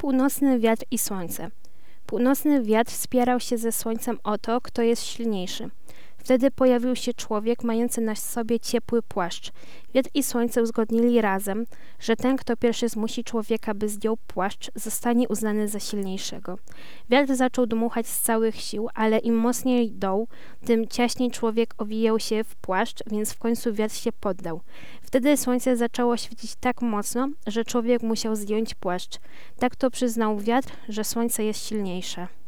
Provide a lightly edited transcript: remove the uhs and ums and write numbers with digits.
Północny wiatr i słońce. Północny wiatr spierał się ze słońcem o to, kto jest silniejszy. Wtedy pojawił się człowiek mający na sobie ciepły płaszcz. Wiatr i słońce uzgodnili razem, że ten, kto pierwszy zmusi człowieka, by zdjął płaszcz, zostanie uznany za silniejszego. Wiatr zaczął dmuchać z całych sił, ale im mocniej dął, tym ciaśniej człowiek owijał się w płaszcz, więc w końcu wiatr się poddał. Wtedy słońce zaczęło świecić tak mocno, że człowiek musiał zdjąć płaszcz. Tak to przyznał wiatr, że słońce jest silniejsze.